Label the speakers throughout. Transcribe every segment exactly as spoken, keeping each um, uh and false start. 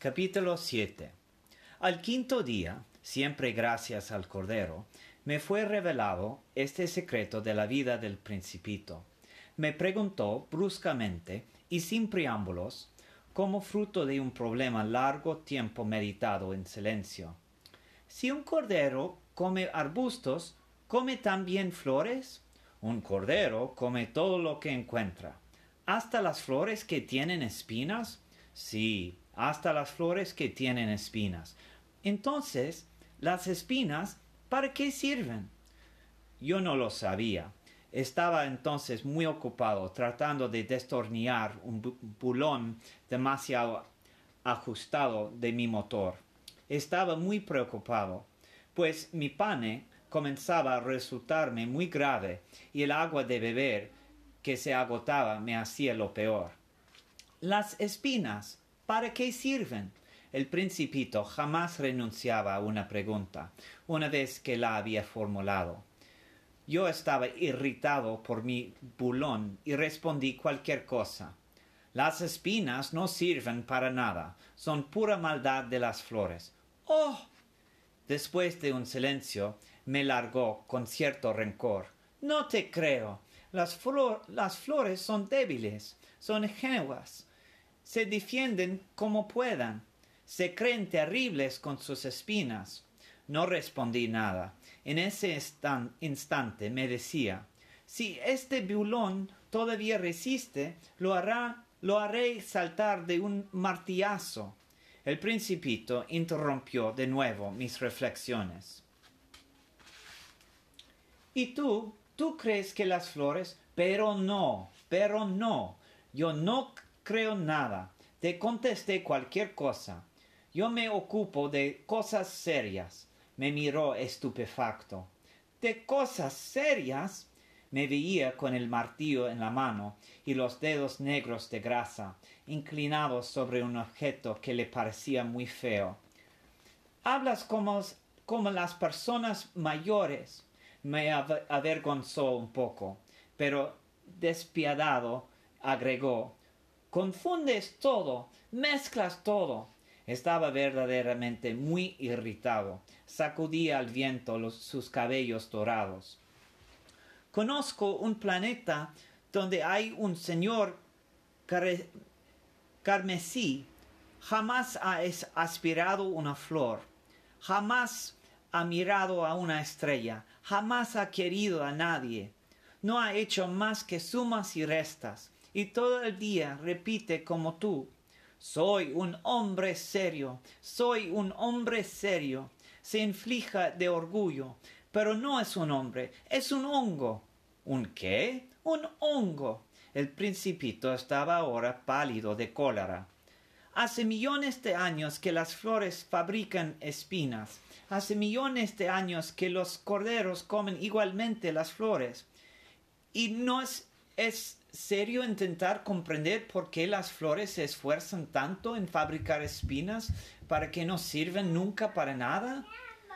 Speaker 1: Capítulo siete. Al quinto día, siempre gracias al Cordero, me fue revelado este secreto de la vida del Principito. Me preguntó bruscamente y sin preámbulos, como fruto de un problema largo tiempo meditado en silencio. Si un cordero come arbustos, ¿come también flores? Un cordero come todo lo que encuentra. ¿Hasta las flores que tienen espinas? Sí, hasta las flores que tienen espinas. Entonces, las espinas, ¿para qué sirven? Yo no lo sabía. Estaba entonces muy ocupado tratando de destornillar un bu- bulón demasiado ajustado de mi motor. Estaba muy preocupado, pues mi pane comenzaba a resultarme muy grave y el agua de beber que se agotaba me hacía lo peor. Las espinas, ¿para qué sirven? El Principito jamás renunciaba a una pregunta, una vez que la había formulado. Yo estaba irritado por mi bulón y respondí cualquier cosa. Las espinas no sirven para nada, son pura maldad de las flores. ¡Oh! Después de un silencio, me largó con cierto rencor. No te creo. Las, flor- las flores son débiles, son ingenuas. Se defienden como puedan. Se creen terribles con sus espinas. No respondí nada. En ese instan- instante me decía, si este bulón todavía resiste, lo hará, lo haré saltar de un martillazo. El Principito interrumpió de nuevo mis reflexiones. ¿Y tú? ¿Tú crees que las flores? Pero no, pero no. Yo no creo nada. Te contesté cualquier cosa. Yo me ocupo de cosas serias. Me miró estupefacto. ¿De cosas serias? Me veía con el martillo en la mano y los dedos negros de grasa, inclinados sobre un objeto que le parecía muy feo. Hablas como, como las personas mayores. Me avergonzó un poco, pero despiadado agregó, confundes todo, mezclas todo. Estaba verdaderamente muy irritado. Sacudía al viento los, sus cabellos dorados. Conozco un planeta donde hay un señor care, carmesí. Jamás ha aspirado una flor. Jamás ha mirado a una estrella. Jamás ha querido a nadie. No ha hecho más que sumas y restas. Y todo el día repite como tú. Soy un hombre serio. Soy un hombre serio. Se inflija de orgullo. Pero no es un hombre, es un hongo. ¿Un qué? Un hongo. El Principito estaba ahora pálido de cólera. Hace millones de años que las flores fabrican espinas. Hace millones de años que los corderos comen igualmente las flores. ¿Y no es, es serio intentar comprender por qué las flores se esfuerzan tanto en fabricar espinas para que no sirven nunca para nada?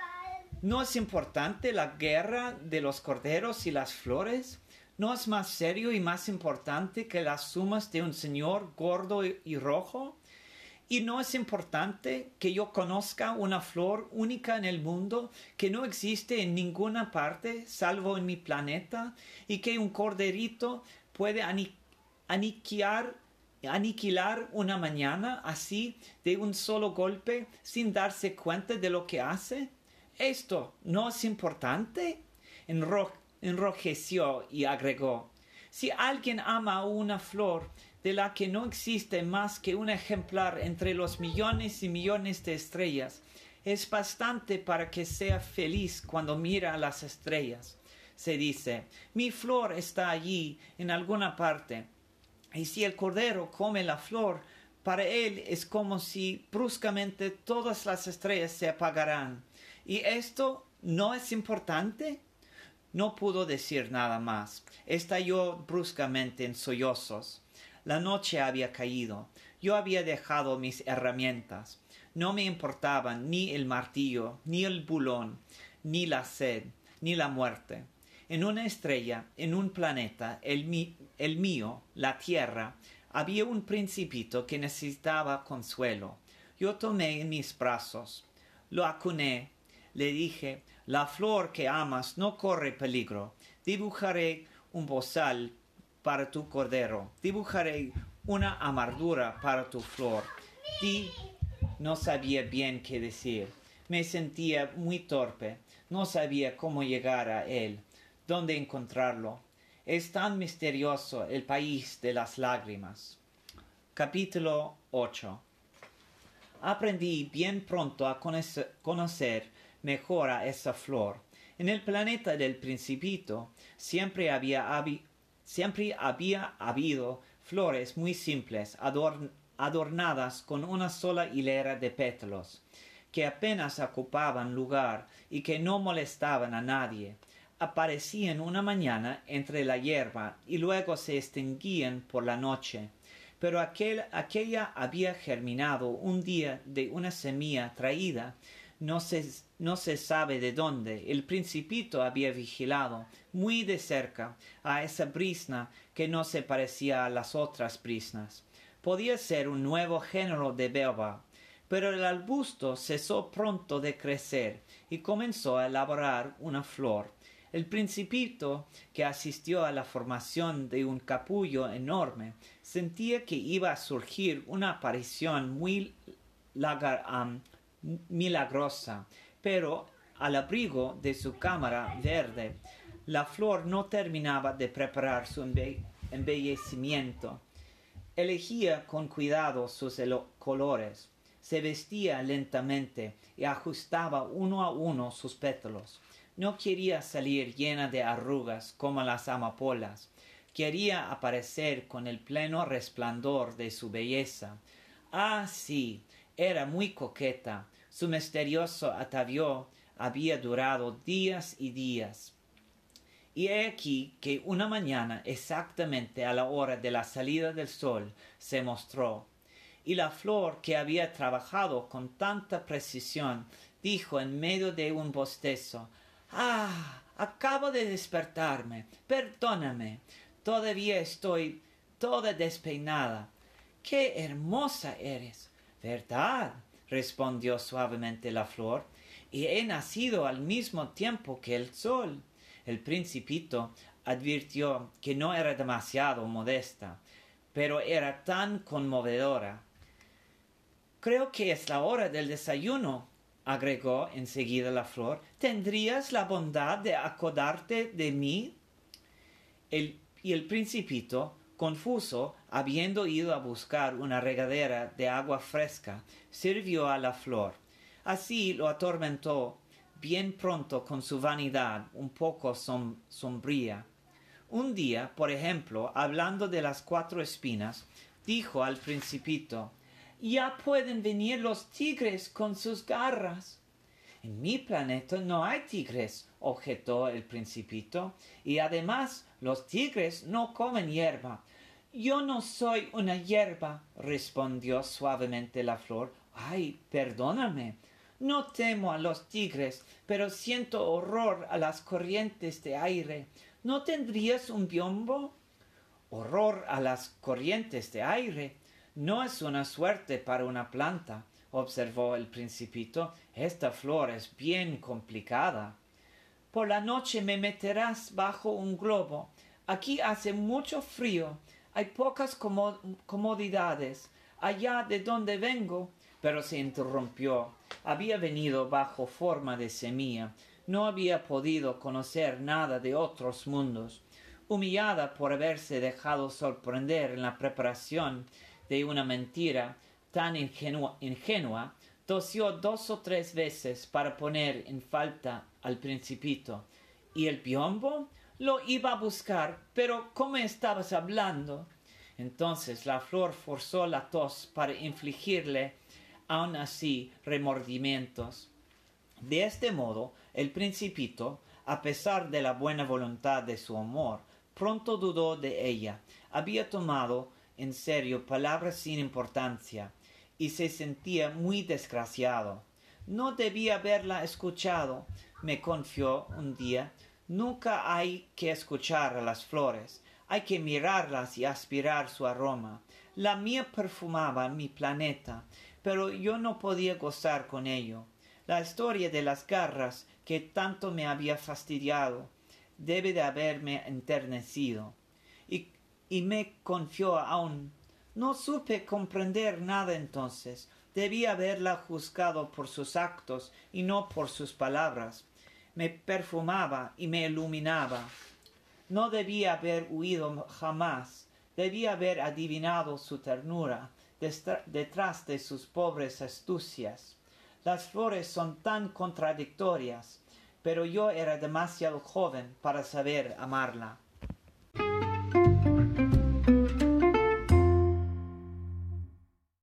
Speaker 1: ¿No es importante la guerra de los corderos y las flores? ¿No es más serio y más importante que las sumas de un señor gordo y, y rojo? ¿Y no es importante que yo conozca una flor única en el mundo que no existe en ninguna parte salvo en mi planeta y que un corderito puede ani- aniquilar, aniquilar una mañana así de un solo golpe sin darse cuenta de lo que hace? ¿Esto no es importante? Enro- enrojeció y agregó, si alguien ama una flor de la que no existe más que un ejemplar entre los millones y millones de estrellas, es bastante para que sea feliz cuando mira a las estrellas. Se dice, mi flor está allí en alguna parte, y si el cordero come la flor, para él es como si bruscamente todas las estrellas se apagaran. ¿Y esto no es importante? No pudo decir nada más. Estalló bruscamente en sollozos. La noche había caído. Yo había dejado mis herramientas. No me importaban ni el martillo, ni el bulón, ni la sed, ni la muerte. En una estrella, en un planeta, el, mi, el mío, la Tierra, había un principito que necesitaba consuelo. Yo tomé en mis brazos, lo acuné, le dije, la flor que amas no corre peligro. Dibujaré un bozal para tu cordero, dibujaré una amargura para tu flor. Di, no sabía bien qué decir. Me sentía muy torpe, no sabía cómo llegar a él, dónde encontrarlo. Es tan misterioso el país de las lágrimas. Capítulo ocho. Aprendí bien pronto a conocer, conocer mejor a esa flor. En el planeta del Principito siempre había, habi, siempre había habido flores muy simples, adorn, adornadas con una sola hilera de pétalos, que apenas ocupaban lugar y que no molestaban a nadie. Aparecían una mañana entre la hierba y luego se extinguían por la noche. Pero aquel, aquella había germinado un día de una semilla traída, no se, no se sabe de dónde. El Principito había vigilado muy de cerca a esa brizna que no se parecía a las otras briznas. Podía ser un nuevo género de baobab, pero el arbusto cesó pronto de crecer y comenzó a elaborar una flor. El Principito, que asistió a la formación de un capullo enorme, sentía que iba a surgir una aparición muy lagar, um, milagrosa, pero al abrigo de su cámara verde, la flor no terminaba de preparar su embe embellecimiento. Elegía con cuidado sus colores, se vestía lentamente y ajustaba uno a uno sus pétalos. No quería salir llena de arrugas como las amapolas. Quería aparecer con el pleno resplandor de su belleza. Ah, sí, era muy coqueta. Su misterioso atavío había durado días y días. Y he aquí que una mañana, exactamente a la hora de la salida del sol, se mostró. Y la flor, que había trabajado con tanta precisión, dijo en medio de un bostezo: «Ah, acabo de despertarme. Perdóname. Todavía estoy toda despeinada. ¡Qué hermosa eres!» «¿Verdad?», respondió suavemente la flor, «y he nacido al mismo tiempo que el sol». El Principito advirtió que no era demasiado modesta, pero era tan conmovedora. «Creo que es la hora del desayuno», agregó enseguida la flor. «¿Tendrías la bondad de acordarte de mí?» El, y el Principito, confuso, habiendo ido a buscar una regadera de agua fresca, sirvió a la flor. Así lo atormentó bien pronto con su vanidad un poco som sombría. Un día, por ejemplo, hablando de las cuatro espinas, dijo al Principito: «Ya pueden venir los tigres con sus garras». «En mi planeta no hay tigres», objetó el Principito, «y además los tigres no comen hierba». «Yo no soy una hierba», respondió suavemente la flor. «Ay, perdóname. No temo a los tigres, pero siento horror a las corrientes de aire. ¿No tendrías un biombo?» «Horror a las corrientes de aire no es una suerte para una planta», observó el Principito. «Esta flor es bien complicada». «Por la noche me meterás bajo un globo. Aquí hace mucho frío. Hay pocas comod comodidades. Allá de donde vengo». Pero se interrumpió. Había venido bajo forma de semilla. No había podido conocer nada de otros mundos. Humillada por haberse dejado sorprender en la preparación de una mentira tan ingenua, ingenua, tosió dos o tres veces para poner en falta al Principito. «¿Y el biombo? Lo iba a buscar, pero ¿cómo estabas hablando?» Entonces la flor forzó la tos para infligirle aun así remordimientos. De este modo, el Principito, a pesar de la buena voluntad de su amor, pronto dudó de ella. Había tomado en serio palabras sin importancia y se sentía muy desgraciado. «No debía haberla escuchado», me confió un día. «Nunca hay que escuchar a las flores. Hay que mirarlas y aspirar su aroma. La mía perfumaba mi planeta, pero yo no podía gozar con ello. La historia de las garras que tanto me había fastidiado debe de haberme enternecido. Y, y me confió aún. No supe comprender nada entonces. Debí haberla juzgado por sus actos y no por sus palabras. Me perfumaba y me iluminaba. No debía haber huido jamás. Debía haber adivinado su ternura detrás de sus pobres astucias. Las flores son tan contradictorias, pero yo era demasiado joven para saber amarla.